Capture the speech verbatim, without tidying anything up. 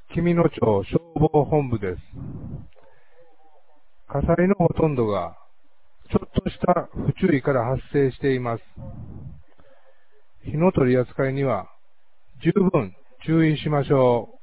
紀美野町消防本部です。火災のほとんどがちょっとした不注意から発生しています。火の取り扱いには十分注意しましょう。